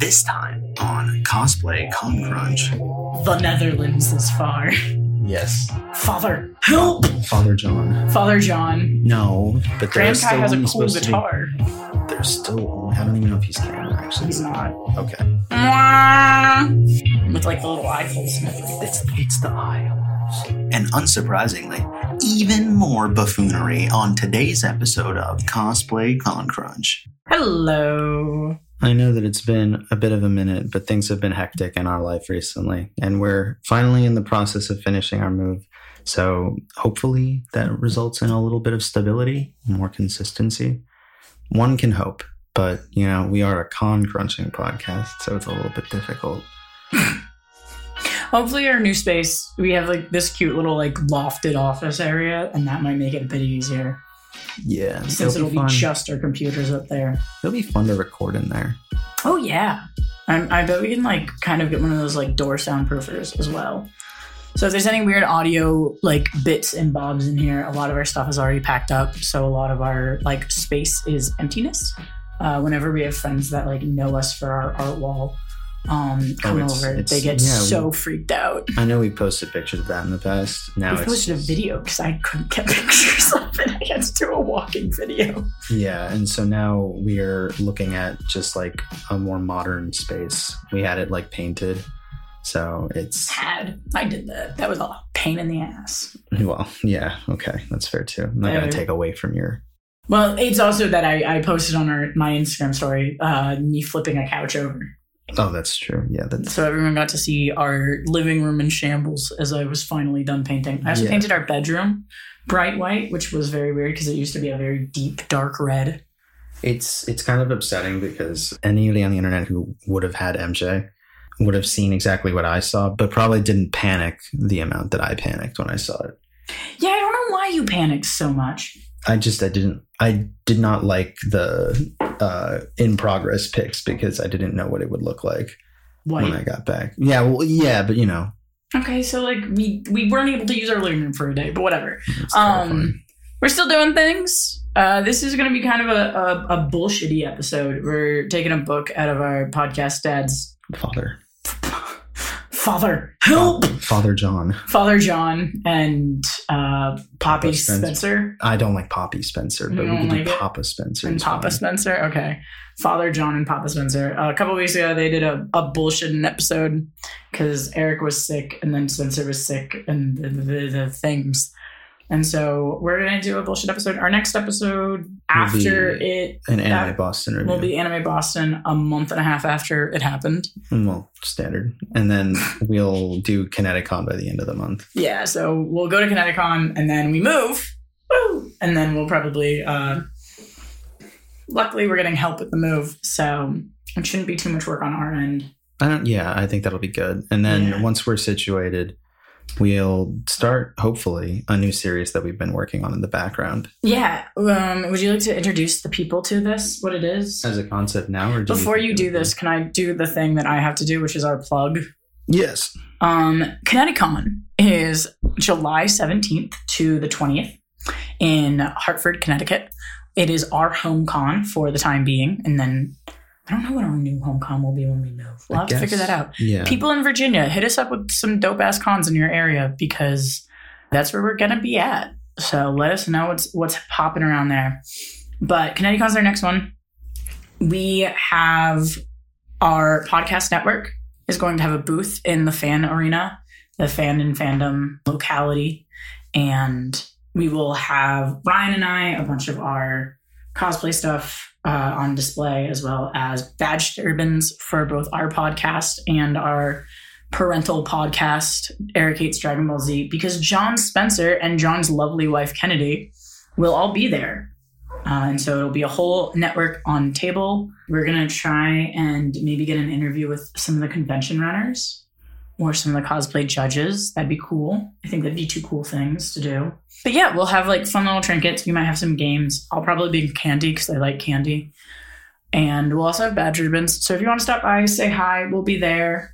This time on Cosplay Con Crunch. The Netherlands is far. Yes. Father, help! Father John. Father John. No, but Grand Kai has a cool guitar. There's still. I don't even know if he's canon, actually. He's not. Okay. With like the little eye holes. It's the eye holes. And unsurprisingly, even more buffoonery on today's episode of Cosplay Con Crunch. Hello. I know that it's been a bit of a minute, but things have been hectic in our life recently, and we're finally in the process of finishing our move. So hopefully that results in a little bit of stability, more consistency. One can hope, but we are a con crunching podcast, so it's a little bit difficult. Hopefully our new space, we have like this cute little like lofted office area, and that might make it a bit easier. Yeah. Since it'll be just our computers up there. It'll be fun to record in there. Oh, yeah. I bet we can like kind of get one of those like door soundproofers as well. So if there's any weird audio like bits and bobs in here, a lot of our stuff is already packed up. So a lot of our like space is emptiness. Whenever we have friends that like know us for our art wall, come over, they get so freaked out. I know we posted pictures of that in the past. Now we posted a video because I couldn't get pictures of it. I had to do a walking video. Yeah, and so now we are looking at just like a more modern space. We had it like painted, so it's... I did that. That was a pain in the ass. Well, yeah, okay, that's fair too. I'm not going to take away from your... Well, it's also that I posted on my Instagram story me flipping a couch over. Oh, that's true. Yeah. So everyone got to see our living room in shambles as I was finally done painting. I also painted our bedroom bright white, which was very weird because it used to be a very deep, dark red. It's kind of upsetting because anybody on the internet who would have had MJ would have seen exactly what I saw, but probably didn't panic the amount that I panicked when I saw it. Yeah, I don't know why you panicked so much. I did not like the in progress pics because I didn't know what it would look like when I got back. Yeah, well, yeah, but Okay, so like we weren't able to use our living room for a day, but whatever. We're still doing things. This is going to be kind of a bullshitty episode. We're taking a book out of our podcast dad's Father, help! Father John. Father John and Poppy Spencer. I don't like Poppy Spencer, but we can do Papa Spencer. And Papa Spencer, okay. Father John and Papa Spencer. A couple of weeks ago, they did a bullshitting episode because Eric was sick and then Spencer was sick and the things. And so we're going to do a bullshit episode. Our next episode after an Anime Boston review. Will be Anime Boston a month and a half after it happened. Well, standard. And then we'll do Kineticon by the end of the month. Yeah, so we'll go to Kineticon and then we move. Woo! And then we'll probably... luckily, we're getting help with the move, so it shouldn't be too much work on our end. I think that'll be good. And then once we're situated... we'll start, hopefully, a new series that we've been working on in the background. Yeah. Would you like to introduce the people to this, what it is? As a concept now? Or before you do this, can I do the thing that I have to do, which is our plug? Yes. Kineticon is July 17th to the 20th in Hartford, Connecticut. It is our home con for the time being, and then... I don't know what our new home con will be when we move. We'll have to figure that out. Yeah. People in Virginia, hit us up with some dope-ass cons in your area because that's where we're going to be at. So let us know what's popping around there. But Kineticon's our next one. We have our podcast network is going to have a booth in the fan arena, the fan and fandom locality. And we will have Ryan and I, a bunch of our cosplay stuff on display, as well as badge ribbons for both our podcast and our parental podcast, Eric Hates Dragon Ball Z, because John Spencer and John's lovely wife, Kennedy, will all be there. And so it'll be a whole network on table. We're going to try and maybe get an interview with some of the convention runners or some of the cosplay judges. That'd be cool. I think that'd be two cool things to do. But yeah, we'll have like fun little trinkets. We might have some games. I'll probably be candy because I like candy. And we'll also have badge ribbons. So if you want to stop by, say hi. We'll be there.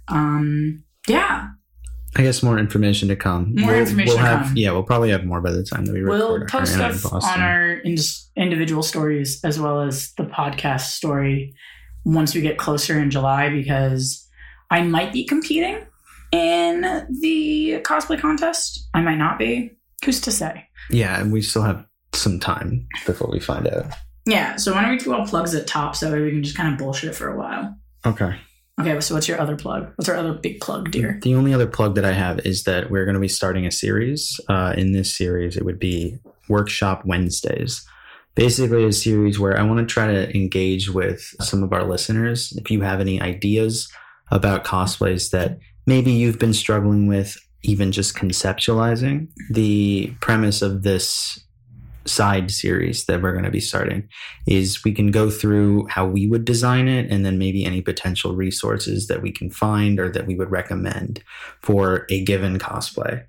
Yeah. I guess more information to come. Yeah, we'll probably have more by the time that we record. We'll post stuff on our individual stories as well as the podcast story once we get closer in July, because I might be competing in the cosplay contest. I might not be. Who's to say? Yeah, and we still have some time before we find out. Yeah, so why don't we do all plugs at top so we can just kind of bullshit for a while. Okay. Okay, so what's your other plug? What's our other big plug, dear? The only other plug that I have is that we're going to be starting a series. In this series, it would be Workshop Wednesdays. Basically a series where I want to try to engage with some of our listeners. If you have any ideas about cosplays that maybe you've been struggling with, even just conceptualizing, the premise of this side series that we're going to be starting is we can go through how we would design it and then maybe any potential resources that we can find or that we would recommend for a given cosplay.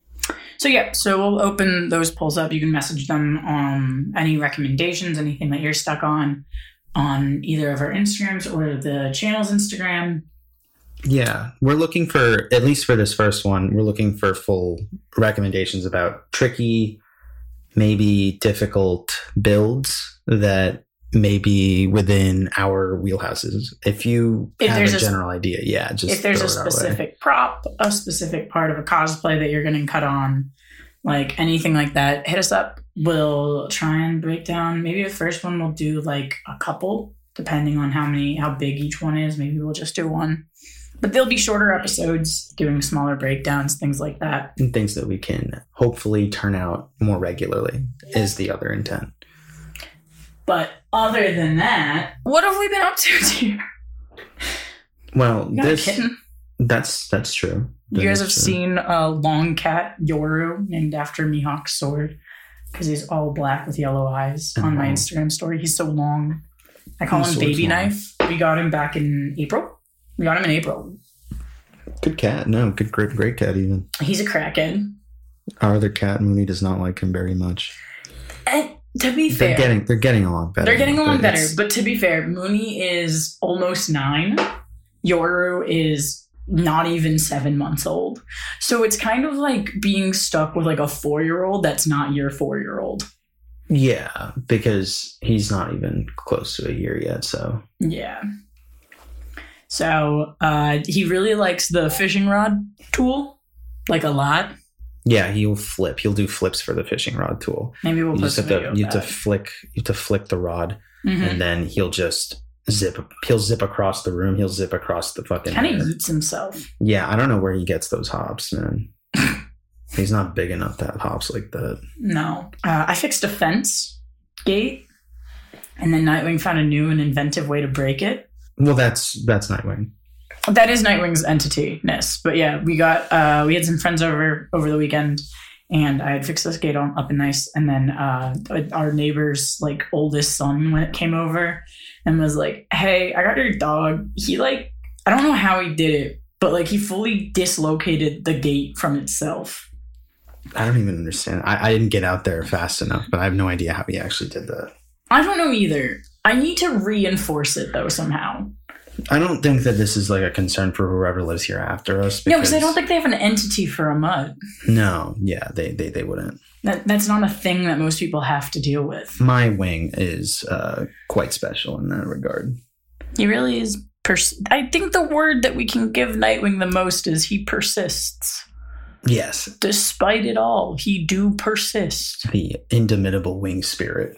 So we'll open those polls up. You can message them on any recommendations, anything that you're stuck on either of our Instagrams or the channel's Instagram. Yeah, we're looking for, at least for this first one, we're looking for full recommendations about tricky, maybe difficult builds that may be within our wheelhouses. If have a general idea, just if there's a specific prop, a specific part of a cosplay that you're going to cut on, like anything like that, hit us up. We'll try and break down. Maybe the first one we'll do like a couple, depending on how big each one is. Maybe we'll just do one. But there'll be shorter episodes, doing smaller breakdowns, things like that. And things that we can hopefully turn out more regularly is the other intent. But other than that, what have we been up to, dear? Well, you got a kitten? That's true. You guys have seen a long cat, Yoru, named after Mihawk's sword, because he's all black with yellow eyes on my Instagram story. He's so long. I call him Baby Knife. We got him back in April. Good cat. No, great cat even. He's a crackhead. Our other cat, Mooney, does not like him very much. And to be fair, they're getting along better. They're getting along better. But to be fair, Mooney is almost 9. Yoru is not even 7 months old. So it's kind of like being stuck with like a 4-year-old that's not your 4-year-old. Yeah, because he's not even close to a year yet. So yeah. So he really likes the fishing rod tool, like a lot. Yeah, he'll flip. He'll do flips for the fishing rod tool. Maybe we'll post a video of that. You have to flick the rod, and then he'll just zip across the room. He'll zip across the fucking. Kind of eats himself. Yeah, I don't know where he gets those hops, man. He's not big enough to have hops like that. No. I fixed a fence gate, and then Nightwing found a new and inventive way to break it. Well, that's Nightwing. That is Nightwing's entity-ness. But yeah, we had some friends over the weekend, and I had fixed this gate up and nice. And then our neighbor's like oldest son came over and was like, "Hey, I got your dog. He I don't know how he did it, but like he fully dislocated the gate from itself." I don't even understand. I didn't get out there fast enough, but I have no idea how he actually did that. I don't know either. I need to reinforce it though somehow. I don't think that this is like a concern for whoever lives here after us. No, because I don't think they have an entity for a mud. No, yeah, they wouldn't. That's not a thing that most people have to deal with. My wing is quite special in that regard. He really is. I think the word that we can give Nightwing the most is he persists. Yes. Despite it all, he do persist. The indomitable wing spirit.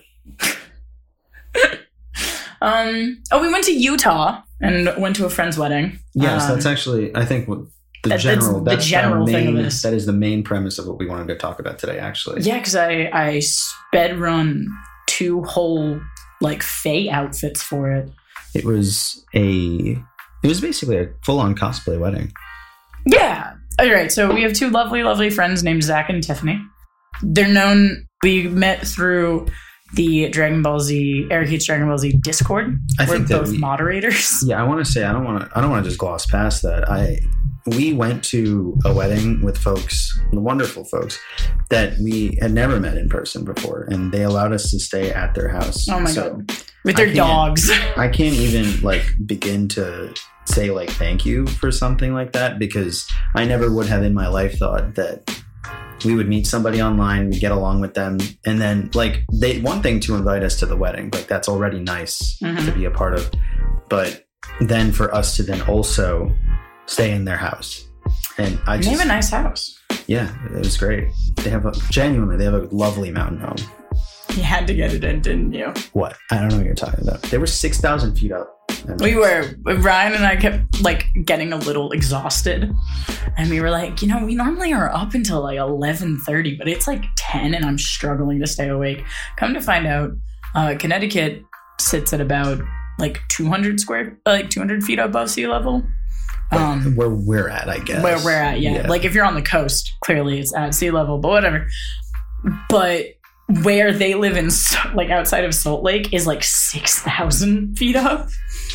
We went to Utah and went to a friend's wedding. Yes, that's actually, I think, the general thing of this. That is the main premise of what we wanted to talk about today, actually. Yeah, because I sped run 2 whole Fae outfits for it. It was basically a full-on cosplay wedding. Yeah. All right. So we have 2 lovely, lovely friends named Zach and Tiffany. They're known. We met through the Dragon Ball Z, Eric Hates Dragon Ball Z Discord. We're both moderators. Yeah, I want to say I don't want to just gloss past that. We went to a wedding with folks, wonderful folks, that we had never met in person before, and they allowed us to stay at their house. Oh my god, with their dogs. I can't even begin to say thank you for something like that, because I never would have in my life thought that we would meet somebody online, we get along with them, and then one thing to invite us to the wedding, that's already nice to be a part of. but then for us to then also stay in their house. And They have a nice house. Yeah, it was great. They have a lovely mountain home. You had to get it in, didn't you? What? I don't know what you're talking about. They were 6,000 feet up. We were. Ryan and I kept like getting a little exhausted, and we were like, we normally are up until like 11:30, but it's like 10, and I'm struggling to stay awake. Come to find out, Connecticut sits at about like 200 feet above sea level. Where we're at, I guess. Where we're at, yeah. Like if you're on the coast, clearly it's at sea level, but whatever. But where they live in, like outside of Salt Lake, is like 6,000 feet up.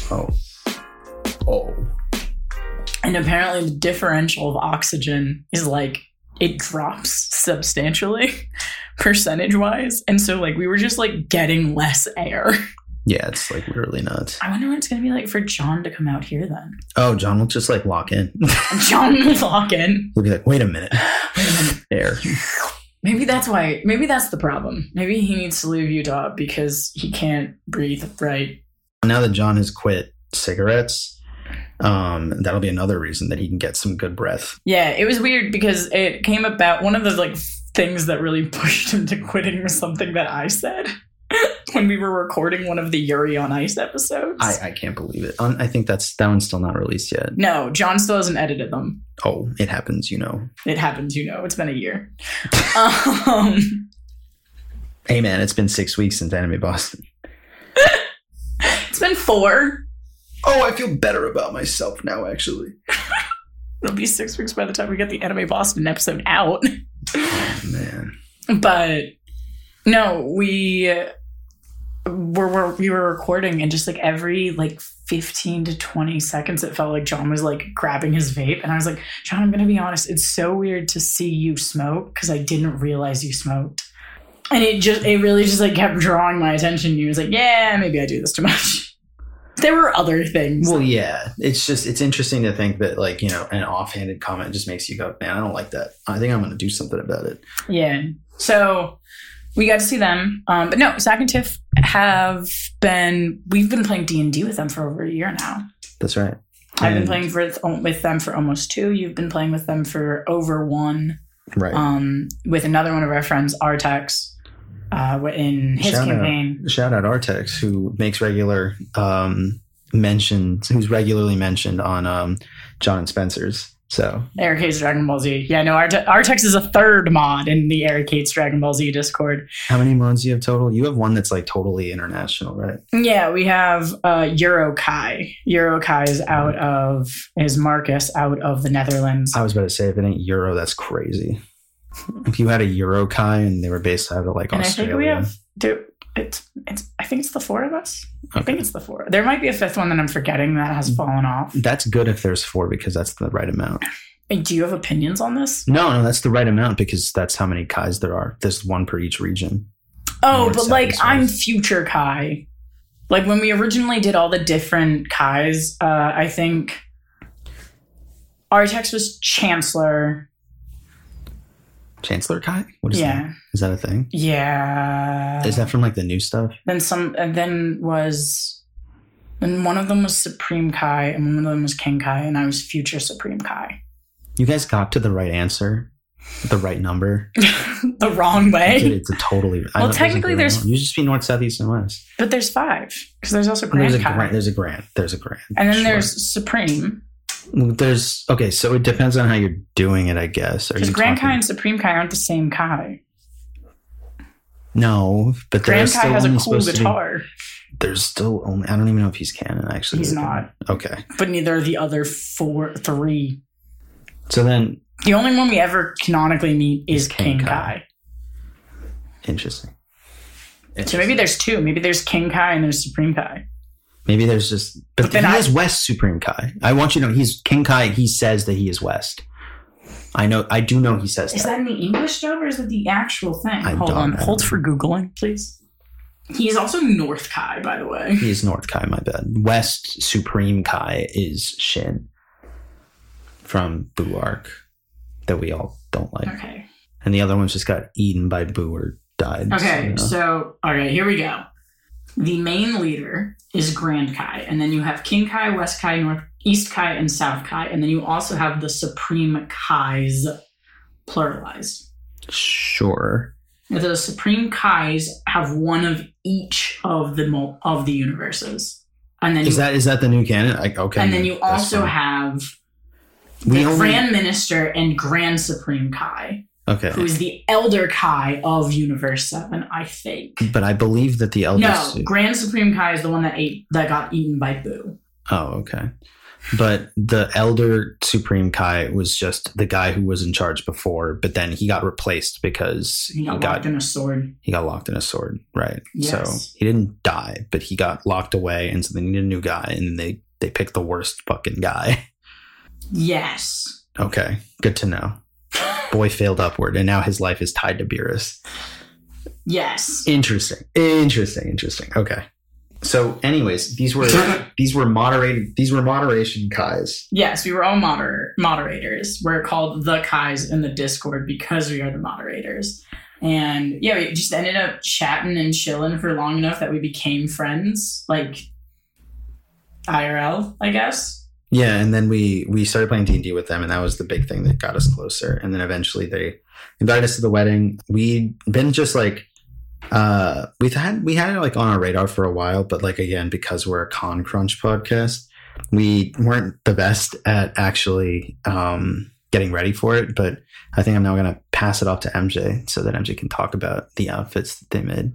Oh. And apparently the differential of oxygen is like, it drops substantially percentage-wise. And so like we were just like getting less air. Yeah, it's like literally nuts. I wonder what it's going to be like for John to come out here then. Oh, John will just like lock in. John will lock in. He'll be like, wait a minute. Air. Maybe that's the problem. Maybe he needs to leave Utah because he can't breathe right. Now that John has quit cigarettes, that'll be another reason that he can get some good breath. Yeah, it was weird because it came about, one of the like things that really pushed him to quitting was something that I said when we were recording one of the Yuri on Ice episodes. I can't believe it. I think that one's still not released yet. No, John still hasn't edited them. Oh, it happens, It happens, It's been a year. Hey, man, it's been 6 weeks since Anime Boston. It's been 4. Oh, I feel better about myself now, actually. It'll be 6 weeks by the time we get the Anime Boston episode out. Oh, man. But no, we were recording, and just like every like 15 to 20 seconds, it felt like John was like grabbing his vape. And I was like, John, I'm going to be honest. It's so weird to see you smoke because I didn't realize you smoked. And it really just like kept drawing my attention. He was like, yeah, maybe I do this too much. There were other things. Well, yeah, it's interesting to think that like, an offhanded comment just makes you go, man, I don't like that. I think I'm going to do something about it. Yeah. So we got to see them. But no, Zach and Tiff we've been playing D&D with them for over a year now. That's right. I've been playing with them for almost 2. You've been playing with them for over 1. Right. With another one of our friends, Artex. In his campaign. Shout out Artex, who makes regular who's regularly mentioned on John and Spencer's. So Arcade's Dragon Ball Z. Yeah, no, Artex is a 3rd mod in the Arcade's Dragon Ball Z Discord. How many mods do you have total? You have one that's like totally international, right? Yeah, we have Eurokai. Eurokai is Marcus out of the Netherlands. I was about to say, if it ain't Euro, that's crazy. If you had a Eurokai and they were based out of like and Australia. I think it's the 4 of us. Okay. I think it's the 4. There might be a 5th one that I'm forgetting that has fallen off. That's good if there's 4 because that's the right amount. Do you have opinions on this? No, that's the right amount because that's how many Kais there are. There's 1 per each region. Oh, North, but like I'm future Kai. Like when we originally did all the different Kais, I think Artex was Chancellor. Chancellor Kai? What is that? Is that a thing? Yeah. Is that from like the new stuff? Then one of them was Supreme Kai and one of them was King Kai, and I was future Supreme Kai. You guys got to the right answer, the right number. The wrong way. It's a totally. Well, technically, there's. You just be north, south, east, and west. But there's 5 because there's also Grand Kai. There's a Grand. And then there's Supreme. Okay, so it depends on how you're doing it, I guess. Because Grand Kai and Supreme Kai aren't the same Kai. No, but Grand Kai has a cool guitar. There's still only. I don't even know if he's canon, actually. He's not. Okay. But neither are the other 3. So then. The only one we ever canonically meet is King Kai. Interesting. So maybe there's 2. Maybe there's King Kai and there's Supreme Kai. Maybe there's just... But then he is West Supreme Kai. I want you to know, he's King Kai, he says that he is West. I do know he says that. Is that in the English dub or is it the actual thing? Hold on. Hold for Googling, please. He's also North Kai, by the way. He is North Kai, my bad. West Supreme Kai is Shin from Boo Arc that we all don't like. Okay. And the other one's just got eaten by Boo or died. Okay, so all right, here we go. The main leader is Grand Kai, and then you have King Kai, West Kai, East Kai, and South Kai, and then you also have the Supreme Kais, pluralized. Sure. The Supreme Kais have one of each of the universes, and then is that the new canon? Okay. And then you also have the Grand Minister and Grand Supreme Kai. Okay. Who is the Elder Kai of Universe 7, I think. But I believe that the Elder... No, Grand Supreme Kai is the one that got eaten by Boo. Oh, okay. But the Elder Supreme Kai was just the guy who was in charge before, but then he got replaced because he got locked in a sword. He got locked in a sword, right. Yes. So he didn't die, but he got locked away, and so they needed a new guy, and they picked the worst fucking guy. Yes. Okay, good to know. Boy failed upward, and now his life is tied to Beerus. Yes. Interesting. Okay. So, anyways, these were moderation Kais. Yes, we were all moderators. We're called the Kais in the Discord because we are the moderators. And yeah, we just ended up chatting and chilling for long enough that we became friends, like IRL, I guess. Yeah, and then we started playing D&D with them, and that was the big thing that got us closer. And then eventually they invited us to the wedding. We'd been just like we had it like on our radar for a while, but like again, because we're a Con Crunch podcast, we weren't the best at actually getting ready for it. But I think I'm now going to pass it off to MJ so that MJ can talk about the outfits that they made.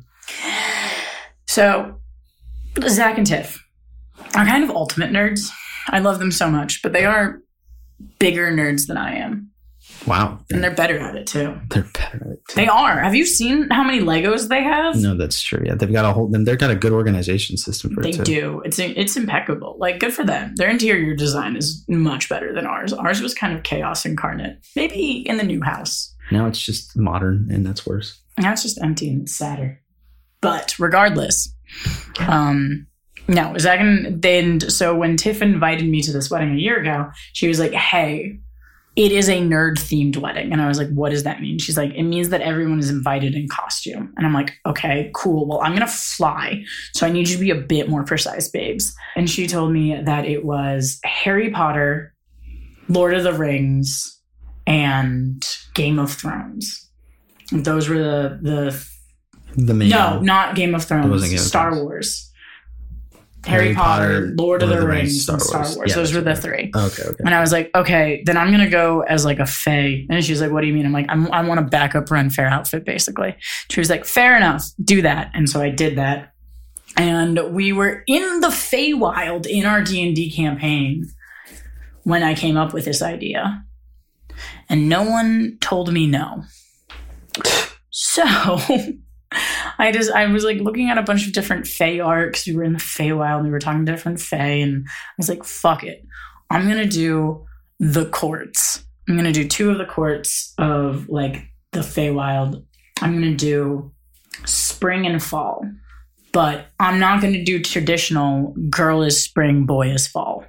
So Zach and Tiff are kind of ultimate nerds. I love them so much, but they are bigger nerds than I am. Wow. And they're better at it too. They are. Have you seen how many Legos they have? No, that's true. Yeah, they've got they've got a good organization system for it too. They do. It's impeccable. Like, good for them. Their interior design is much better than ours. Ours was kind of chaos incarnate. Maybe in the new house. Now it's just modern, and that's worse. Now it's just empty and it's sadder. But regardless, no, Zach so when Tiff invited me to this wedding a year ago, she was like, hey, it is a nerd-themed wedding. And I was like, what does that mean? She's like, it means that everyone is invited in costume. And I'm like, okay, cool. Well, I'm going to fly. So I need you to be a bit more precise, babes. And she told me that it was Harry Potter, Lord of the Rings, and Game of Thrones. And those were the main... No, not Game of Thrones. It wasn't Game of Star Wars. Harry Potter, Lord of the Rings, and Star Wars. Yeah, those were the three. Okay. And I was like, okay, then I'm going to go as like a fae. And she's like, what do you mean? I'm like, I want a backup Ren Fair outfit, basically. She was like, fair enough, do that. And so I did that. And we were in the Feywild in our D&D campaign when I came up with this idea. And no one told me no. So... I was like looking at a bunch of different Fae arcs. We were in the Feywild and we were talking to different Fae, and I was like, fuck it. I'm going to do the courts. I'm going to do 2 of the courts of like the Feywild. I'm going to do spring and fall, but I'm not going to do traditional girl is spring, boy is fall.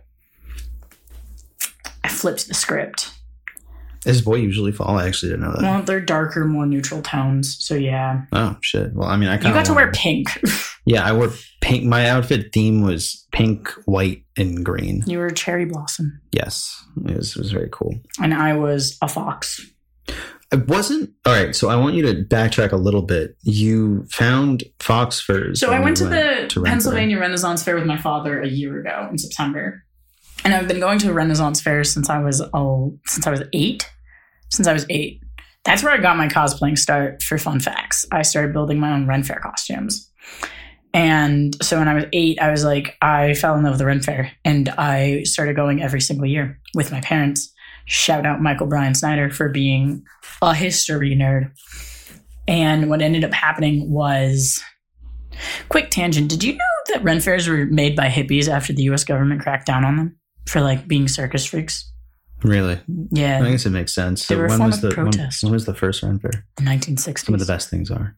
I flipped the script. Is boy usually fall? I actually didn't know that. Well, they're darker, more neutral tones. So yeah. Oh shit. Well, I mean, I kind of... You got to wear pink. Yeah, I wore pink. My outfit theme was pink, white, and green. You were a cherry blossom. Yes, it was very cool. And I was a fox. I wasn't... All right, so I want you to backtrack a little bit. You found fox furs. So I went to the Pennsylvania Renaissance Fair with my father a year ago in September. And I've been going to a Renaissance Fair since I was 8. Since I was 8. That's where I got my cosplaying start for fun facts. I started building my own Ren Fair costumes. And so when I was 8, I was like, I fell in love with the Ren Fair. And I started going every single year with my parents. Shout out Michael Bryan Snyder for being a history nerd. And what ended up happening was... Quick tangent. Did you know that Ren Fairs were made by hippies after the U.S. government cracked down on them for like being circus freaks? Really? Yeah. I guess it makes sense. They were a form of protest. When was the first Ren Fair? The 1960s. Some of the best things are.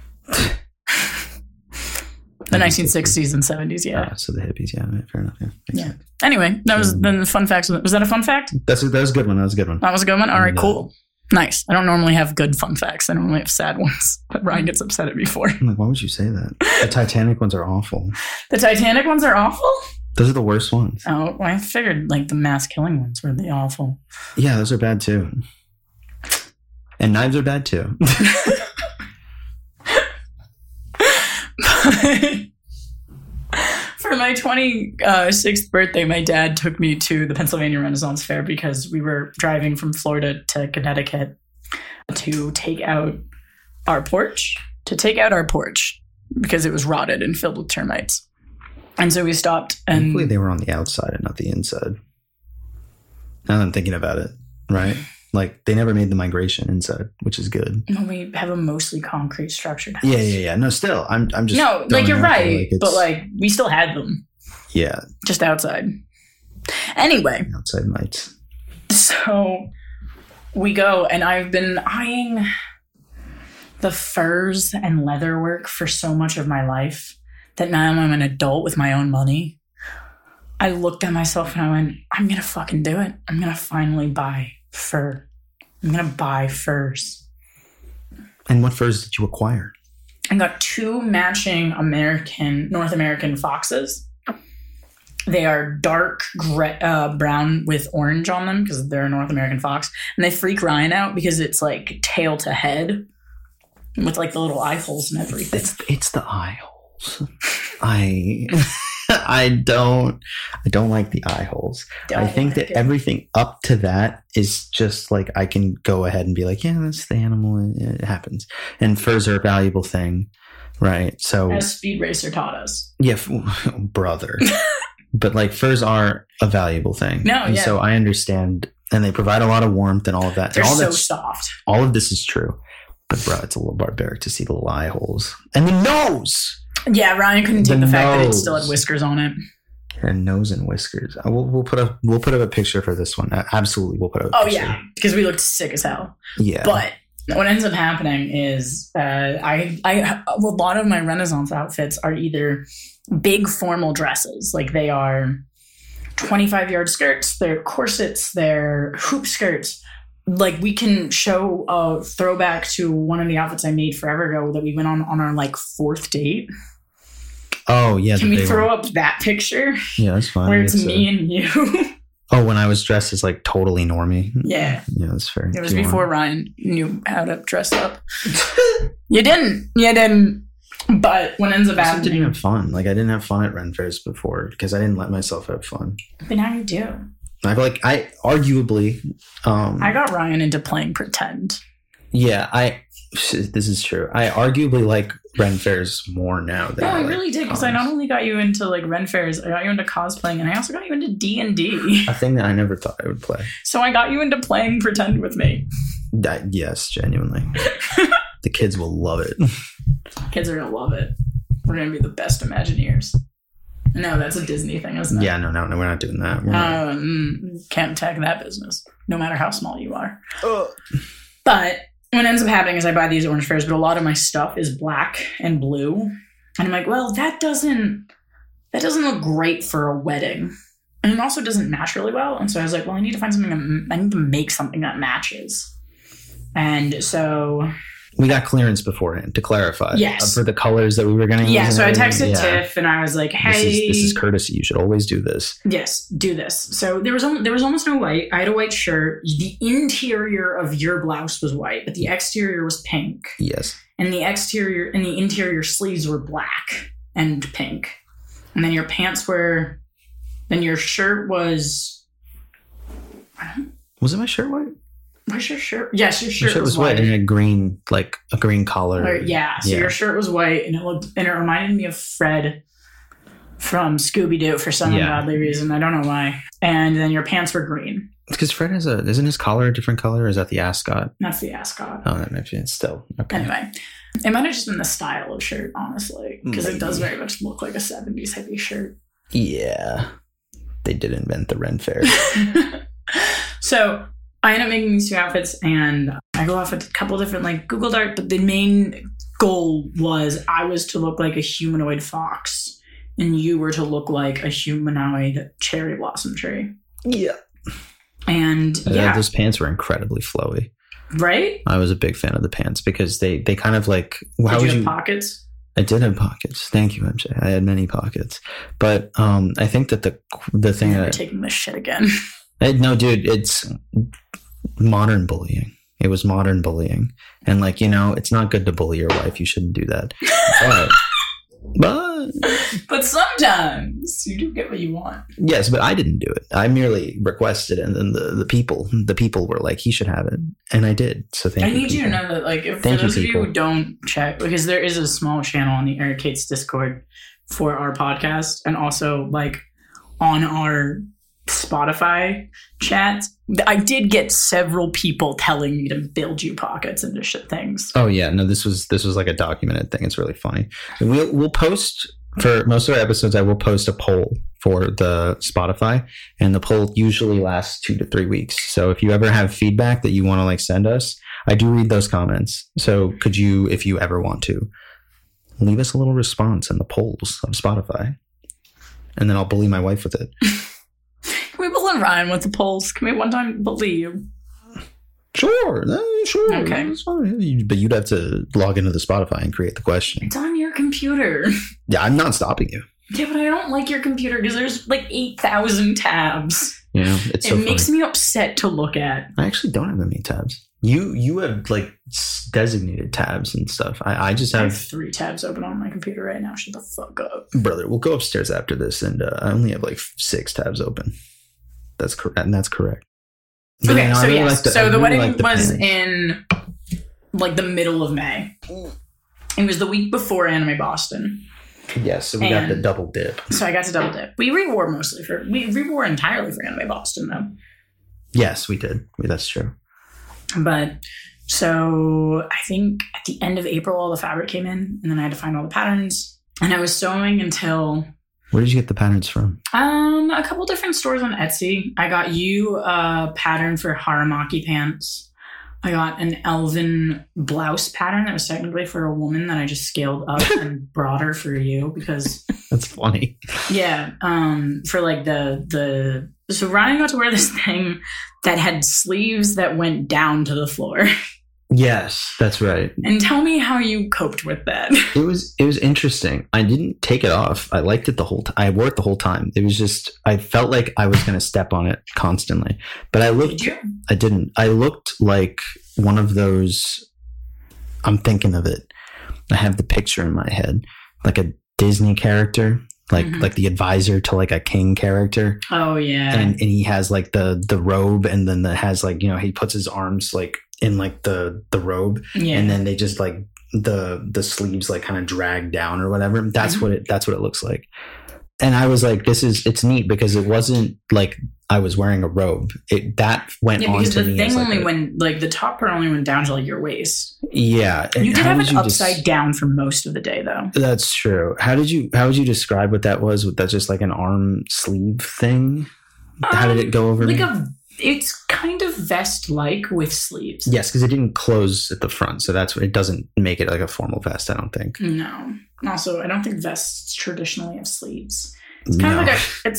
The 1960s and 70s, yeah. So the hippies, yeah. Fair enough, yeah. Anyway, that was then the fun facts. Was that a fun fact? That was a good one. That was a good one. That was a good one? All right, cool. Nice. I don't normally have good fun facts. I normally have sad ones, but Ryan gets upset at me for. I'm like, why would you say that? The Titanic ones are awful. The Titanic ones are awful? Those are the worst ones. Oh, I figured like the mass killing ones were the awful. Yeah, those are bad too. And knives are bad too. For my 26th birthday, my dad took me to the Pennsylvania Renaissance Fair because we were driving from Florida to Connecticut to take out our porch. Because it was rotted and filled with termites. And so we stopped and... Hopefully they were on the outside and not the inside. Now that I'm thinking about it, right? Like, they never made the migration inside, which is good. No, we have a mostly concrete structured house. Yeah. No, still, I'm just... No, like, you're right. But, like, we still had them. Yeah. Just outside. Anyway. Outside mites. So, we go, and I've been eyeing the furs and leather work for so much of my life that now I'm an adult with my own money. I looked at myself and I went, I'm going to fucking do it. I'm going to finally buy fur. I'm going to buy furs. And what furs did you acquire? I got 2 matching North American foxes. They are dark gray, brown with orange on them because they're a North American fox. And they freak Ryan out because it's like tail to head with like the little eye holes and everything. It's the eye holes. I don't like the eye holes. I think that everything up to that is just like, I can go ahead and be like, yeah, that's the animal. It happens. And furs are a valuable thing, right? So as Speed Racer taught us. Yeah, brother. But like, furs are a valuable thing. No, and yeah. So I understand, and they provide a lot of warmth and all of that. They're and all so that's, soft. All of this is true. But bro, it's a little barbaric to see the little eye holes. And the nose! Yeah, Ryan couldn't take the fact that it still had whiskers on it. And nose and whiskers. We'll put up a picture for this one. Absolutely, we'll put up a picture. Oh, yeah, because we looked sick as hell. Yeah. But what ends up happening is a lot of my Renaissance outfits are either big formal dresses. Like, they are 25-yard skirts, they're corsets, they're hoop skirts. Like, we can show a throwback to one of the outfits I made forever ago that we went on our like 4th date. Oh, yeah. Can we throw up that picture? Yeah, that's fine. Where it's me and you. Oh, when I was dressed as like totally normie. Yeah. Yeah, that's fair. It was before Ryan knew how to dress up. You didn't. But what ends up happening... I didn't have fun. Like, I didn't have fun at Ren Fairs before because I didn't let myself have fun. But now you do. I arguably... I got Ryan into playing pretend. Yeah, this is true. I arguably like Ren Fairs more now than I really did, because I not only got you into like Ren Fairs, I got you into cosplaying, and I also got you into D&D. A thing that I never thought I would play. So I got you into playing pretend with me. Yes, genuinely. The kids will love it. Kids are going to love it. We're going to be the best Imagineers. No, that's a Disney thing, isn't it? Yeah, no, we're not doing that. Can't tag that business, no matter how small you are. But what ends up happening is I buy these orange fairs, but a lot of my stuff is black and blue. And I'm like, well, that doesn't look great for a wedding. And it also doesn't match really well. And so I was like, well, I need to find something, I need to make something that matches. And so... We got clearance beforehand, to clarify. Yes. For the colors that we were going to use. Yeah, so I texted Tiff and I was like, hey... This is courtesy. You should always do this. Yes, do this. So there was almost no white. I had a white shirt. The interior of your blouse was white, but the exterior was pink. Yes. And the exterior and the interior sleeves were black and pink. And then your pants were... Then your shirt was... Was it my shirt white? Where's your shirt? Yes, your shirt was white and a green collar. So your shirt was white, and it reminded me of Fred from Scooby-Doo for some ungodly reason. I don't know why. And then your pants were green. It's because Fred isn't his collar a different color, or is that the ascot? That's the ascot. Oh, that might be still. Okay. Anyway, it might have just been the style of shirt, honestly, because it does very much look like a 70s hippie shirt. Yeah. They did invent the Ren Fair. So I end up making these 2 outfits, and I go off at a couple different like Google art, but the main goal was I was to look like a humanoid fox, and you were to look like a humanoid cherry blossom tree. Yeah. And those pants were incredibly flowy. Right? I was a big fan of the pants because they kind of like. How Did would you have pockets? I did have pockets. Thank you, MJ. I had many pockets, but I think that the thing Never that taking this shit again. no, dude, it's modern bullying. It was modern bullying, and like it's not good to bully your wife. You shouldn't do that. But sometimes you do get what you want. Yes, but I didn't do it. I merely requested, and then the people were like, he should have it, and I did. So thank you. I need you to know that, like, if for those of you who don't check, because there is a small channel on the Eric Cates Discord for our podcast, and also like on our Spotify chat, I did get several people telling me to build you pockets and just shit things. Oh yeah, no, this was like a documented thing. It's really funny. We'll post for most of our episodes. I will post a poll for the Spotify, and the poll usually lasts 2 to 3 weeks. So if you ever have feedback that you want to like send us, I do read those comments. So could you, if you ever want to, leave us a little response in the polls of Spotify, and then I'll bully my wife with it. Can we bully Ryan with the polls? Can we one time bully you? Sure. Okay. That's fine. But you'd have to log into the Spotify and create the question. It's on your computer. Yeah, I'm not stopping you. Yeah, but I don't like your computer because there's like 8,000 tabs. Yeah, it's so It makes funny. me upset to look at. I actually don't have that many tabs. You have like designated tabs and stuff. I just I have have 3 tabs open on my computer right now. Shut the fuck up. brother. We'll go upstairs after this, and I only have like 6 tabs open. That's correct, and that's correct. But Okay, no, so I really yes. like the- I So the really wedding like the was pants. in like the middle of May. It was the week before Anime Boston. Yes, so we got the and- double dip. So I got to double dip. We rewore entirely for Anime Boston though. Yes, we did. That's true. But so I think at the end of April, all the fabric came in, and then I had to find all the patterns. And I was sewing until Where did you get the patterns from? a couple different stores on Etsy. I got you a pattern for Haramaki pants. I got an elven blouse pattern that was technically for a woman that I just scaled up and brought her for you because That's funny. yeah, for like so Ryan got to wear this thing that had sleeves that went down to the floor. Yes, that's right. And tell me how you coped with that. It was interesting. I didn't take it off. I liked it the whole time. I wore it the whole time. It was just I felt like I was going to step on it constantly. But I looked. Did you? I didn't. I looked like one of those. I'm thinking of it. I have the picture in my head, like a Disney character, like the advisor to like a king character. Oh yeah. And he has like the robe, and then that has like he puts his arms like in like the robe, Yeah. and then they just like the sleeves like kind of drag down or whatever. That's what it looks like. And I was like, it's neat because it wasn't like I was wearing a robe. That went on because to the me thing as like only went like the top part only went down to like your waist. yeah. And You did how have it you upside down for most of the day though. That's true. How would you describe what that was? Was that just like an arm sleeve thing? How did it go over Like me? it's kind of vest-like with sleeves. Yes, because it didn't close at the front, so that's what it doesn't make it like a formal vest. I don't think. No. Also, I don't think vests traditionally have sleeves. It's kind of like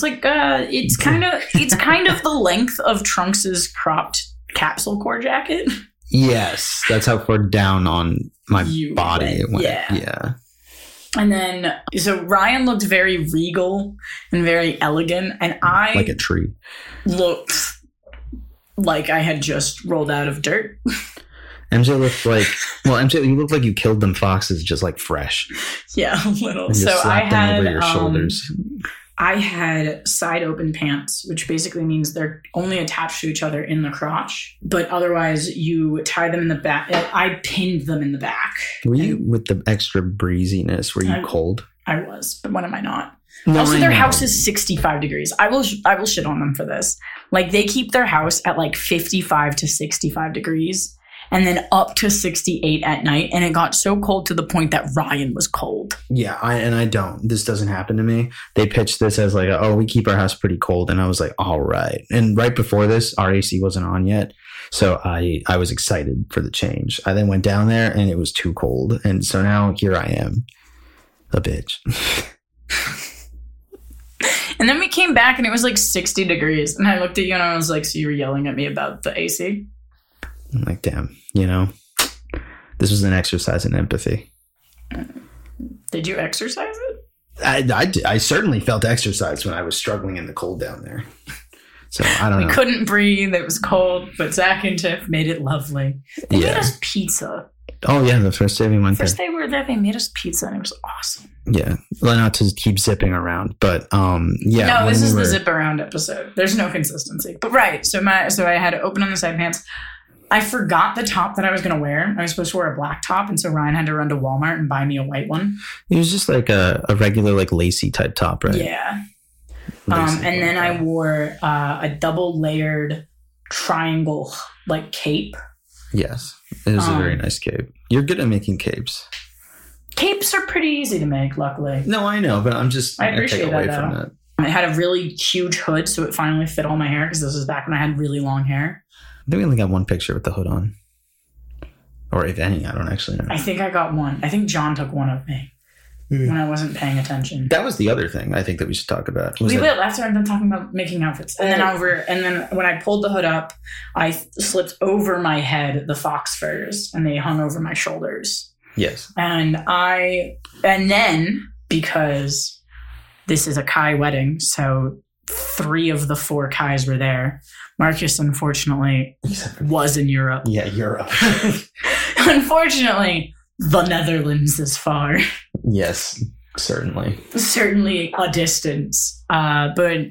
it's kind of the length of Trunks's cropped capsule core jacket. Yes, that's how far down on my You body went, it went. yeah. Yeah. And then so Ryan looked very regal and very elegant, and I Like a tree. looked like I had just rolled out of dirt. MJ looked like MJ, you looked like you killed them foxes just like fresh. Yeah, a little. And just So I slapped them had over your shoulders. I had side open pants, which basically means they're only attached to each other in the crotch, but otherwise you tie them in the back. I pinned them in the back. Were you with the extra breeziness? Were you cold? I was, but when am I not? No, Also, I their know. house is 65 degrees. I will shit on them for this. Like, they keep their house at like 55 to 65 degrees and then up to 68 at night. And it got so cold to the point that Ryan was cold. Yeah, I don't. This doesn't happen to me. They pitched this as like, we keep our house pretty cold. And I was like, all right. And right before this, our AC wasn't on yet. So I was excited for the change. I then went down there and it was too cold. And so now here I am, a bitch. And then we came back and it was like 60 degrees. And I looked at you and I was like, so you were yelling at me about the AC? I'm like, damn, you know, this was an exercise in empathy. Did you exercise it? I certainly felt exercise when I was struggling in the cold down there. So I don't know. We couldn't breathe. It was cold, but Zach and Tiff made it lovely. They made us pizza. Oh, yeah. The first day we went First day we were there, they made us pizza, and it was awesome. Yeah. Well, not to keep zipping around, but yeah. No, this is the zip around episode. There's no consistency. But right. So I had to open on the side pants. I forgot the top that I was going to wear. I was supposed to wear a black top, and so Ryan had to run to Walmart and buy me a white one. It was just like a regular, like, lacy type top, right? Yeah. And then I wore a double layered triangle, like, cape. Yes. It was a very nice cape. You're good at making capes. Capes are pretty easy to make, luckily. No, I know, but I'm just I appreciate take away that, from though. that. It had a really huge hood, so it finally fit all my hair, because this was back when I had really long hair. I think we only got one picture with the hood on. Or if any, I don't actually know. I think I got one. I think John took one of me when I wasn't paying attention. That was the other thing I think that we should talk about. We will after I'm done talking about making outfits. And then when I pulled the hood up, I slipped over my head the fox furs, and they hung over my shoulders. Yes. And then because this is a Kai wedding, so 3 of the 4 Kais were there. Marcus, unfortunately, was in Europe. Yeah, Europe. Unfortunately, the Netherlands is far. Yes, certainly. Certainly a distance. But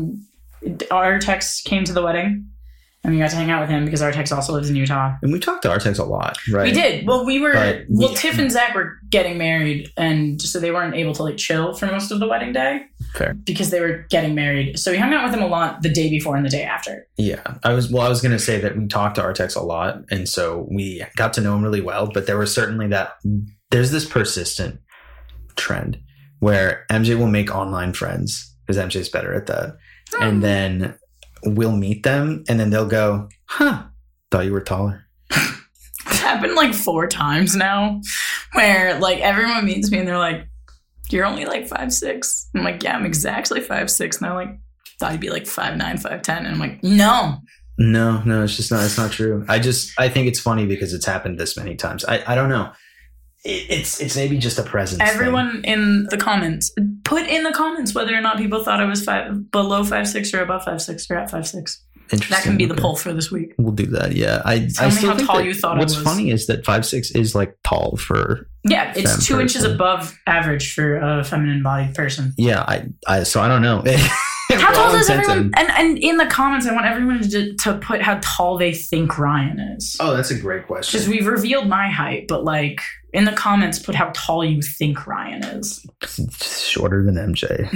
Artex came to the wedding, and we got to hang out with him because Artex also lives in Utah. And we talked to Artex a lot, right? We did. Well, Tiff and Zach were getting married, and so they weren't able to like chill for most of the wedding day. Fair. Because they were getting married. So we hung out with him a lot the day before and the day after. Yeah. I was going to say that we talked to Artex a lot, and so we got to know him really well, but there was certainly there's this persistent trend where MJ will make online friends because MJ's better at that. And then we'll meet them, and then they'll go, thought you were taller. It's happened like 4 times now where like everyone meets me and they're like, you're only like 5'6". I'm like, yeah, I'm exactly 5'6". And they're like, thought you'd be like 5'9", 5'10". And I'm like, no, it's not true. I think it's funny because it's happened this many times. I don't know. It's maybe just a presence. Everyone in the comments, put in the comments whether or not people thought I was below 5'6" or above 5'6" or at 5'6". Interesting. That can be the poll for this week. We'll do that. Yeah, Tell me how tall you thought I was. What's funny is that 5'6" is like tall for. Yeah, it's 2 inches above average for a feminine bodied person. Yeah, so I don't know. How tall does everyone? And in the comments, I want everyone to put how tall they think Ryan is. Oh, that's a great question. Because we've revealed my height, but like in the comments, put how tall you think Ryan is. Shorter than MJ.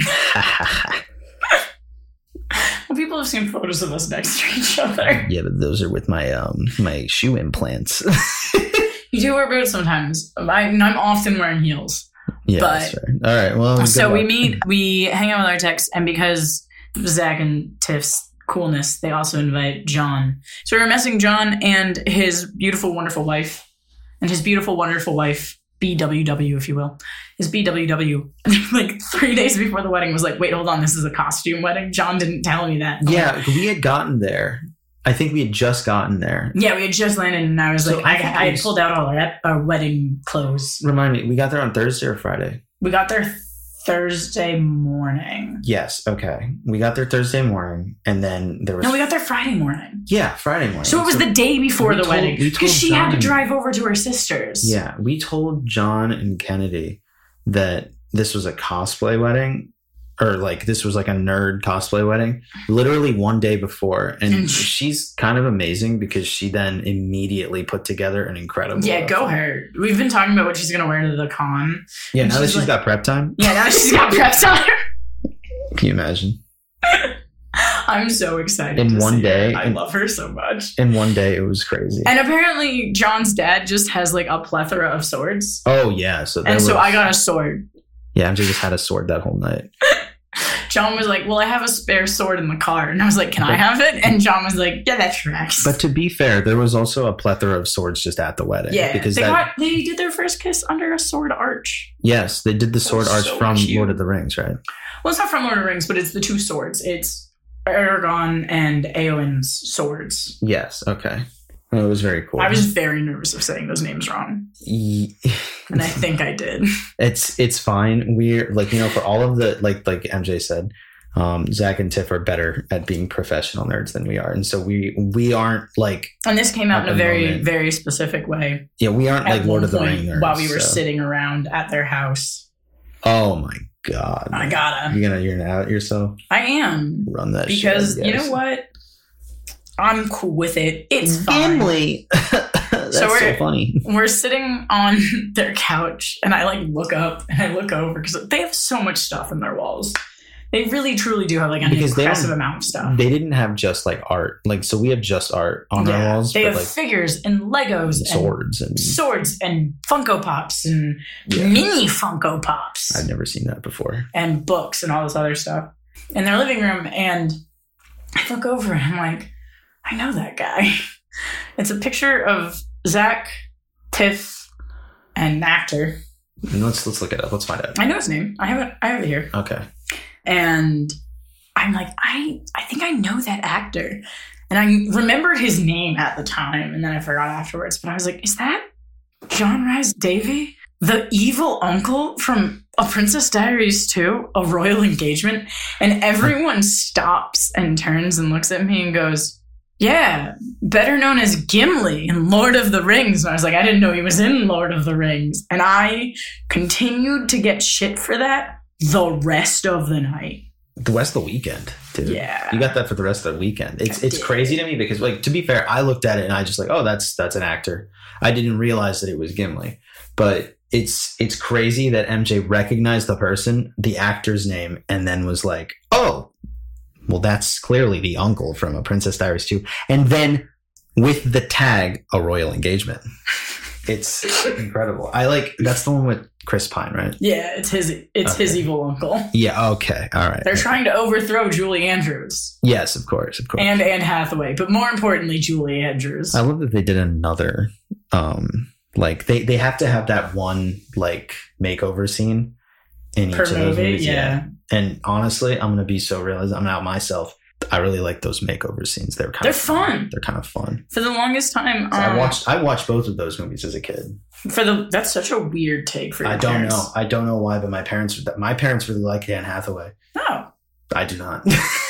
Well, people have seen photos of us next to each other. Yeah, but those are with my shoe implants. You do wear boots sometimes. I'm often wearing heels. Yeah, that's right. All right. Well, so we hang out with Artex, and because Zach and Tiff's coolness, they also invite John. So we were messing John and his beautiful, wonderful wife, BWW, if you will. His BWW, like 3 days before the wedding, was like, wait, hold on, this is a costume wedding? John didn't tell me that. Yeah, we had gotten there. I think we had just gotten there. Yeah, we had just landed, and I was like, I had pulled out all our wedding clothes. Remind me, we got there on Thursday or Friday? We got there Thursday morning. Yes, okay. We got there Thursday morning, and then there was... No, we got there Friday morning. Yeah, Friday morning. So it was the day before the wedding, because she had to drive over to her sister's. Yeah, we told John and Kennedy that this was a cosplay wedding, or like this was like a nerd cosplay wedding, literally one day before. And she's kind of amazing because she then immediately put together an incredible outfit. Go her. We've been talking about what she's going to wear to the con. Yeah, now that she's got prep time. Yeah, now that she's got prep time. Can you imagine? I'm so excited. In one day. I love her so much. In one day, it was crazy. And apparently John's dad just has like a plethora of swords. Oh, yeah. So I got a sword. Yeah, MJ just had a sword that whole night. John was like, well, I have a spare sword in the car. And I was like, can I have it? And John was like, yeah, that tracks. But to be fair, there was also a plethora of swords just at the wedding. Yeah, because they did their first kiss under a sword arch. Yes, they did the sword arch from cute. Lord of the Rings, right? Well, it's not from Lord of the Rings, but it's the 2 swords. It's Aragorn and Eowyn's swords. Yes, okay. It was very cool. I was very nervous of saying those names wrong. And I think I did. It's fine. We're like, for all of the, like MJ said, Zach and Tiff are better at being professional nerds than we are. And so we aren't like... And this came out in a very, moment. very specific way. Yeah, we aren't like Lord of the Rings nerds. While we were sitting around at their house. Oh my God. I gotta. You're gonna out yourself? I am. Run that because shit. You know what? I'm cool with it. It's fine. Gimli. That's so funny. We're sitting on their couch, and I like look up and I look over because they have so much stuff in their walls. They really, truly do have like an impressive amount of stuff. They didn't have just like art. Like, so we have just art on our walls. They have like, figures and Legos and swords and Funko Pops and mini Funko Pops. I've never seen that before. And books and all this other stuff in their living room. And I look over and I'm like, I know that guy. It's a picture of Zach, Tiff, and an actor. Let's look it up. Let's find out. I know his name. I have it here. Okay. And I'm like, I think I know that actor. And I remembered his name at the time, and then I forgot afterwards. But I was like, is that John Rhys Davy? The evil uncle from A Princess Diaries 2, A Royal Engagement? And everyone stops and turns and looks at me and goes, yeah, better known as Gimli in Lord of the Rings. And I was like, I didn't know he was in Lord of the Rings. And I continued to get shit for that the rest of the night. The rest of the weekend, dude. Yeah. You got that for the rest of the weekend. It's crazy to me because, like, to be fair, I looked at it and I just like, oh, that's an actor. I didn't realize that it was Gimli. But it's crazy that MJ recognized the person, the actor's name, and then was like, oh, well, that's clearly the uncle from A Princess Diaries 2. And then with the tag, A Royal Engagement. It's incredible. That's the one with Chris Pine, right? Yeah, it's his evil uncle. Yeah, okay. All right. They're trying to overthrow Julie Andrews. Yes, of course. And Anne Hathaway, but more importantly, Julie Andrews. I love that they did another like they have to have that one like makeover scene in each of those movies. Yeah. And honestly, I'm gonna be so real. I'm out myself. I really like those makeover scenes. They're fun. They're kind of fun. For the longest time, so I watched both of those movies as a kid. That's such a weird take for your parents. I don't know why, but my parents really like Anne Hathaway. Oh, I do not.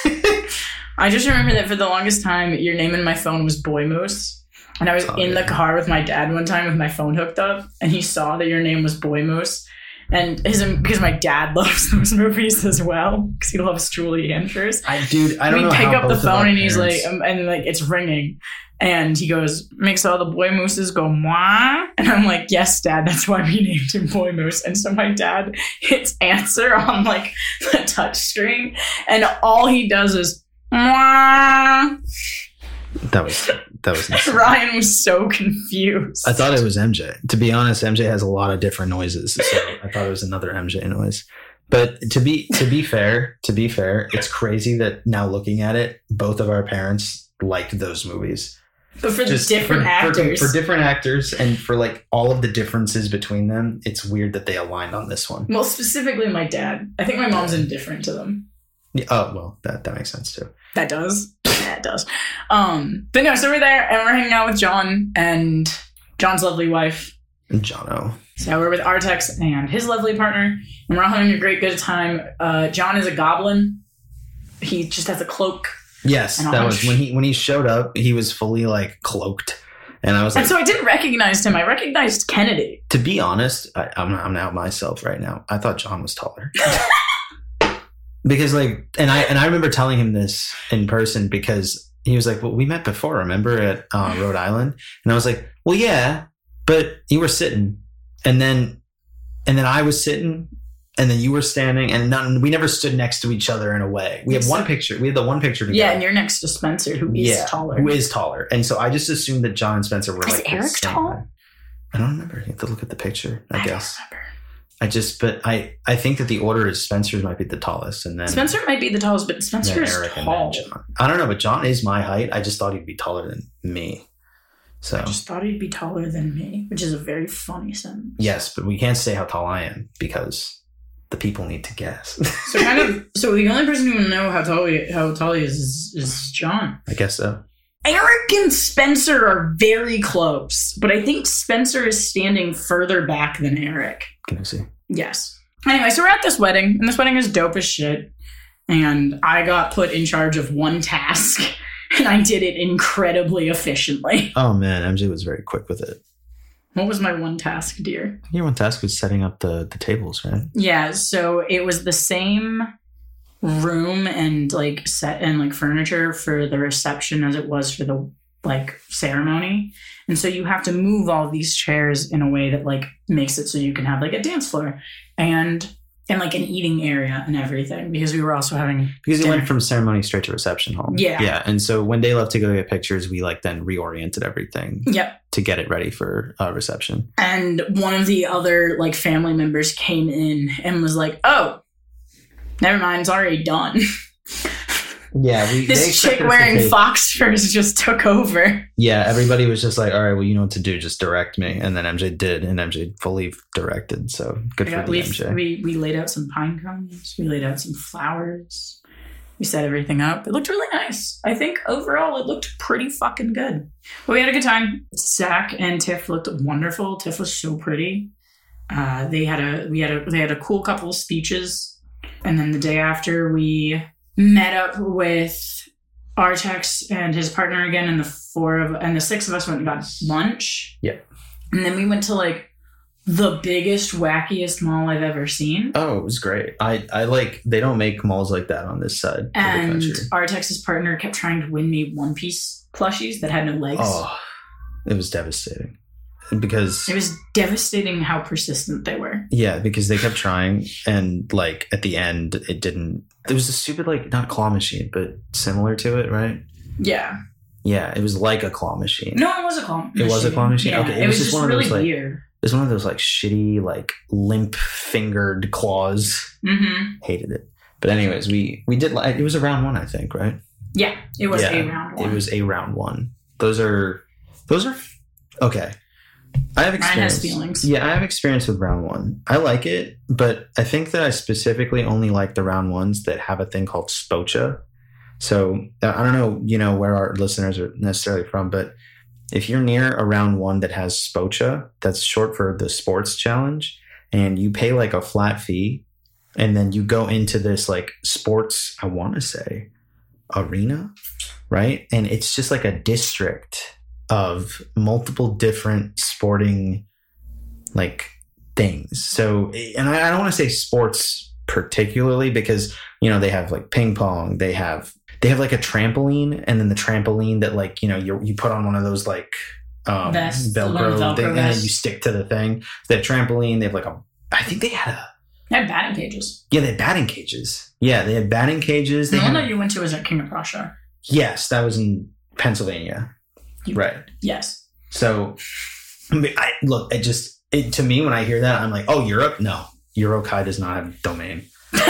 I just remember that for the longest time, your name in my phone was Boy Moose, and I was in the car with my dad one time with my phone hooked up, and he saw that your name was Boy Moose. And because my dad loves those movies as well, because he loves Julie Andrews. I don't know. We pick up the phone and he's like, and like it's ringing, and he goes, makes all the boy mooses go mwah, and I'm like, yes, Dad, that's why we named him Boy Moose. And so my dad hits answer on like the touch screen, and all he does is mwah. That was nice. Ryan was so confused. I thought it was MJ. To be honest, MJ has a lot of different noises, so I thought it was another MJ noise. But to be fair, it's crazy that now looking at it, both of our parents liked those movies. But for different actors. For different actors and for like all of the differences between them, it's weird that they aligned on this one. Well, specifically my dad. I think my mom's indifferent to them. Yeah, oh, well, that makes sense too. That does. Yeah, it does. But no, so we're there and we're hanging out with John and John's lovely wife. Jono. So we're with Artex and his lovely partner, and we're all having a great good time. John is a goblin. He just has a cloak. Yes, that was when he showed up. He was fully like cloaked, and I was like, and so I didn't recognize him. I recognized Kennedy. To be honest, I'm out myself right now. I thought John was taller. Because like, and I remember telling him this in person because he was like, well, we met before, remember at Rhode Island? And I was like, well, yeah, but you were sitting and then I was sitting and then you were standing and we never stood next to each other in a way. We have one picture. We had the one picture together. Yeah. And you're next to Spencer, who is taller. And so I just assumed that John and Spencer were like, Eric tall? I don't remember. You have to look at the picture, I guess. Don't remember. I think that the order is Spencer's might be the tallest, and then Spencer might be the tallest, but Spencer is tall. I don't know, but John is my height. I just thought he'd be taller than me. So I just thought he'd be taller than me, which is a very funny sentence. Yes, but we can't say how tall I am because the people need to guess. So the only person who will know how tall he is John. I guess so. Eric and Spencer are very close, but I think Spencer is standing further back than Eric. Can I see? Yes. Anyway, so we're at this wedding, and this wedding is dope as shit. And I got put in charge of one task, and I did it incredibly efficiently. Oh man, MJ was very quick with it. What was my one task, dear? Your one task was setting up the tables, right? Yeah, so it was the same room and like set and like furniture for the reception as it was for the like ceremony. And so you have to move all these chairs in a way that like makes it so you can have like a dance floor and like an eating area and everything, because we were also having because dinner. it went from ceremony straight to reception hall. Yeah. And so when they left to go get pictures, we like then reoriented everything. Yep. To get it ready for reception. And one of the other like family members came in and was like, "Oh, never mind, it's already done." Yeah, this chick wearing fox furs just took over. Yeah, everybody was just like, "All right, well, you know what to do. Just direct me." And then MJ did, and MJ fully directed. So good for the MJ. We laid out some pine cones. We laid out some flowers. We set everything up. It looked really nice. I think overall it looked pretty fucking good. But we had a good time. Zach and Tiff looked wonderful. Tiff was so pretty. They had a cool couple of speeches, and then the day after we met up with Artex and his partner again, and the six of us went and got lunch. Yeah. And then we went to like the biggest, wackiest mall I've ever seen. Oh, it was great. I like, they don't make malls like that on this side of the And country. Artex's partner kept trying to win me One Piece plushies that had no legs. Oh, it was devastating. Because it was devastating how persistent they were. Yeah, because they kept trying, and like at the end, it didn't. There was a stupid like not claw machine, but similar to it, right? Yeah. Yeah, it was like a claw machine. No, it was a claw machine. It was a claw machine. Yeah, Okay, it was just one really of those, like, weird. It was one of those like shitty, like limp fingered claws. Mm-hmm. Hated it. But anyways, we did like it was a round one, I think, right? Yeah, it was a round one. It was a round one. Those are okay. I have experience. Ryan has feelings. Yeah, I have experience with round one. I like it, but I think that I specifically only like the round ones that have a thing called Spocha. So I don't know, where our listeners are necessarily from, but if you're near a round one that has Spocha, that's short for the sports challenge, and you pay like a flat fee, and then you go into this like sports, I want to say, arena, right? And it's just like a district of multiple different sporting like things. So, and I don't want to say sports particularly because, they have like ping pong, they have like a trampoline, and then the trampoline that like, you put on one of those like Velcro thing, and then you stick to the thing. They have trampoline, they have like I think they had batting cages. Yeah, they had batting cages. Yeah, they had batting cages. The one that you went to was at King of Prussia. Yes, that was in Pennsylvania. Right. Yes. So, to me, when I hear that, I'm like, oh, Europe? No. Eurokai does not have a domain.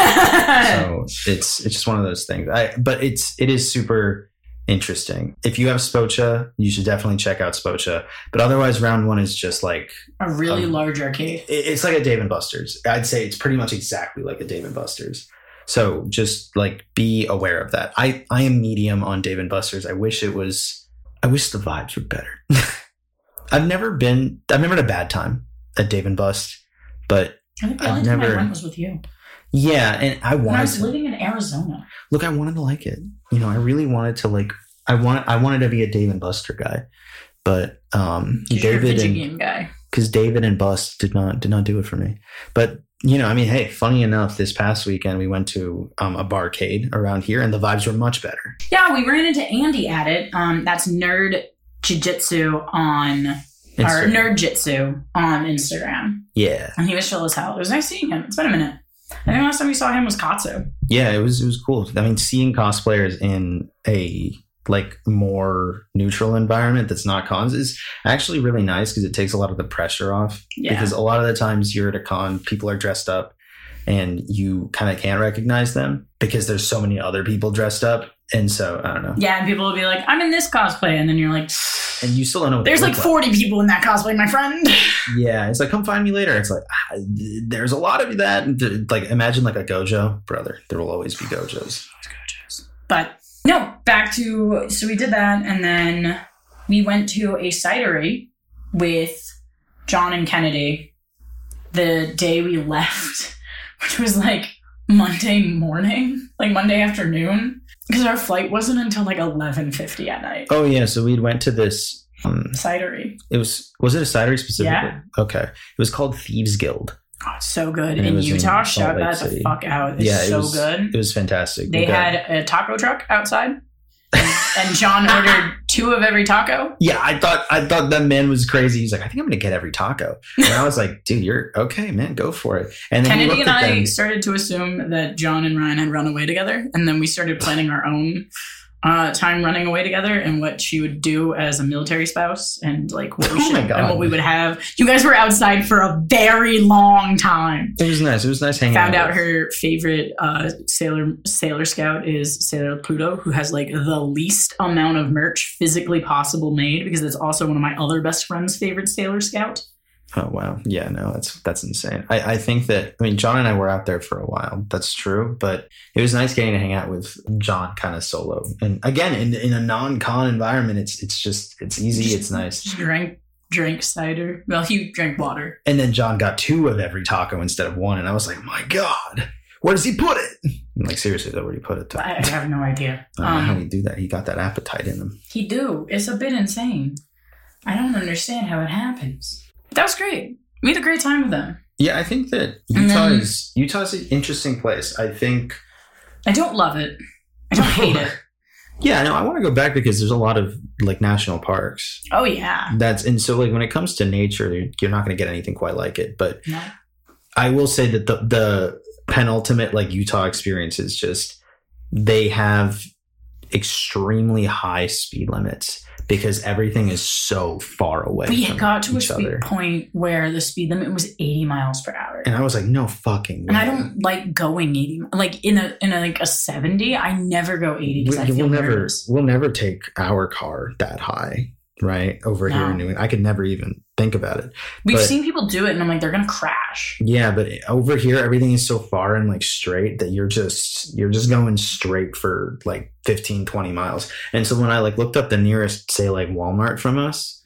So it's just one of those things. But it is super interesting. If you have Spocha, you should definitely check out Spocha. But otherwise, round one is just like a really large arcade. It's like a Dave & Buster's. I'd say it's pretty much exactly like a Dave & Buster's. So just like be aware of that. I am medium on Dave & Buster's. I wish the vibes were better. I've never had a bad time at Dave & Bust, but I think the only time I went was with you. Yeah, and I was living in Arizona. Look, I wanted to like it. I really wanted to like. I wanted to be a Dave & Buster guy, but David and Bust did not do it for me. But hey, funny enough, this past weekend we went to a barcade around here, and the vibes were much better. Yeah, we ran into Andy at it. That's Nerd Jiu-Jitsu on or Nerd Jitsu on Instagram. Yeah, and he was chill as hell. It was nice seeing him. It's been a minute. I think last time we saw him was Katsu. Yeah, it was cool. I mean, seeing cosplayers in a like more neutral environment that's not cons is actually really nice because it takes a lot of the pressure off. Yeah. Because a lot of the times you're at a con, people are dressed up and you kind of can't recognize them because there's so many other people dressed up. And so, I don't know. Yeah, and people will be like, I'm in this cosplay. And then you're like... And you still don't know what there's like 40 people in that cosplay, my friend. Yeah, it's like, come find me later. It's like, there's a lot of that. Like, imagine like a Gojo. Brother, there will always be Gojos. But No, so we did that, and then we went to a cidery with John and Kennedy the day we left, which was like Monday morning, like Monday afternoon, because our flight wasn't until like 11:50 at night. Oh yeah, so we went to this cidery. Was it a cidery specifically? Yeah. Okay. It was called Thieves Guild. Oh, it's so good. And in Utah, in shout that the fuck out. It's so good. It was fantastic. They had a taco truck outside, and John ordered 2 of every taco. Yeah, I thought that man was crazy. He's like, I think I'm going to get every taco. And I was like, dude, you're okay, man. Go for it. And then Kennedy and I started to assume that John and Ryan had run away together. And then we started planning our own time running away together and what she would do as a military spouse and like what we should and what we would have. You guys were outside for a very long time. It was nice. It was nice hanging out. Found out her favorite Sailor Scout is Sailor Pluto, who has like the least amount of merch physically possible made, because it's also one of my other best friends' favorite Sailor Scout. Oh, wow. Yeah, no, that's insane. I think that, I mean, John and I were out there for a while. That's true. But it was nice getting to hang out with John kind of solo. And again, in a non-con environment, it's easy. It's nice. Just drank cider. Well, he drank water. And then John got 2 of every taco instead of 1. And I was like, my God, where does he put it? I'm like, seriously, though, where do you put it? I have no idea. I don't know how he do that. He got that appetite in him. He do. It's a bit insane. I don't understand how it happens. That was great. We had a great time with them. Yeah, I think that Utah's an interesting place. I think I don't love it. I don't hate it. Yeah, no, I want to go back because there's a lot of like national parks. Oh yeah. And so like when it comes to nature, you're not going to get anything quite like it. But no. I will say that the penultimate like Utah experience is just they have extremely high speed limits, because everything is so far away. We from got to a each speed other. Point where the speed limit was 80 miles per hour. And I was like, no fucking way. And I don't like going 80. Like in a 70, I never go 80 because I feel nervous. We'll never take our car that high, right? Over here in New England. I could never even think about it. We've seen people do it and I'm like, they're going to crash. Yeah, but over here, everything is so far and like straight that you're just going straight for like 15, 20 miles. And so when I like looked up the nearest, say like Walmart from us,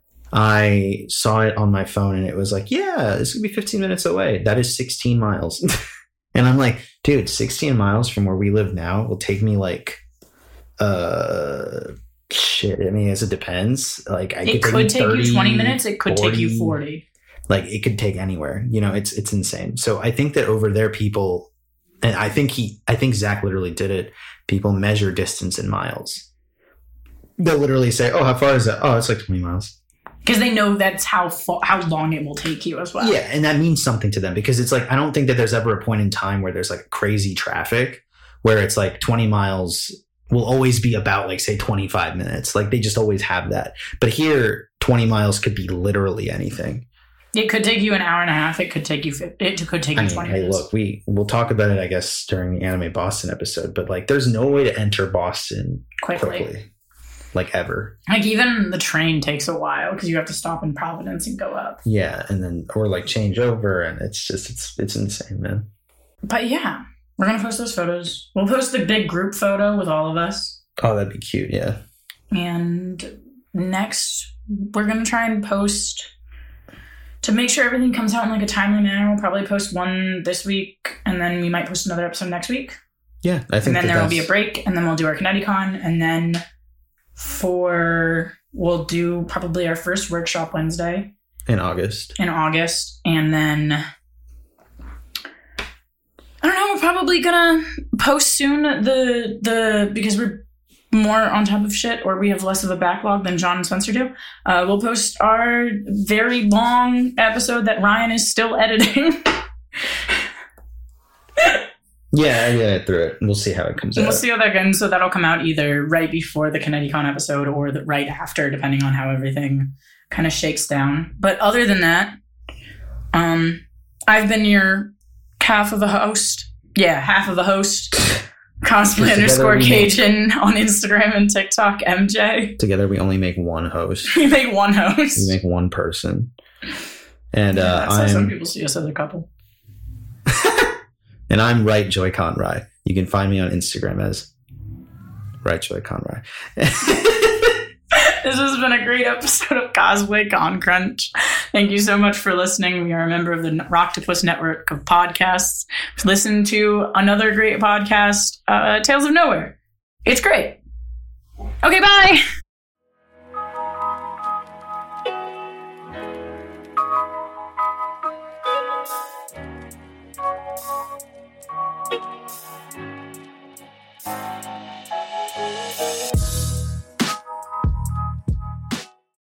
I saw it on my phone and it was like, yeah, this could be 15 minutes away. That is 16 miles. And I'm like, dude, 16 miles from where we live now will take me like, shit. I mean, it depends. Like, it could take you 20 minutes. It could take you 40. Like, it could take anywhere. You know, it's insane. So I think that over there, people, and I think Zach literally did it. People measure distance in miles. They'll literally say, "Oh, how far is that? Oh, it's like 20 miles." Because they know that's how long it will take you as well. Yeah, and that means something to them, because it's like, I don't think that there's ever a point in time where there's like crazy traffic where it's like 20 miles will always be about like, say, 25 minutes. Like, they just always have that. But here, 20 miles could be literally anything. It could take you an hour and a half. It could take you 20 minutes. Hey, look, we'll talk about it, I guess, during the Anime Boston episode. But like, there's no way to enter Boston quickly. Like, ever. Like, even the train takes a while because you have to stop in Providence and go up. Yeah, and then or like change over, and it's just it's insane, man. But yeah, we're gonna post those photos. We'll post the big group photo with all of us. Oh, that'd be cute. Yeah. And next, we're gonna try and post to make sure everything comes out in like a timely manner. We'll probably post one this week, and then we might post another episode next week. Yeah, I think. And then there will be a break, and then we'll do our ConnectiCon, and then we'll do probably our first workshop Wednesday in August, and then I don't know, we're probably gonna post soon the because we're more on top of shit, or we have less of a backlog than John and Spencer do. We'll post our very long episode that Ryan is still editing. Yeah, I get through it. We'll see how it comes out. We'll see how that goes. So that'll come out either right before the ConnectiCon episode or right after, depending on how everything kind of shakes down. But other than that, I've been your half of the host. Yeah, half of the host. Cosplay_Cajun on Instagram and TikTok, MJ. Together we only make one host. We make one host. We make one person. And that's how some people see us as a couple. And I'm Right Joy-Con Rai. You can find me on Instagram as Right, Joy Conroy. This has been a great episode of Cosplay Con Crunch. Thank you so much for listening. We are a member of the Rocktopus network of podcasts. Listen to another great podcast, Tales of Nowhere. It's great. Okay, bye.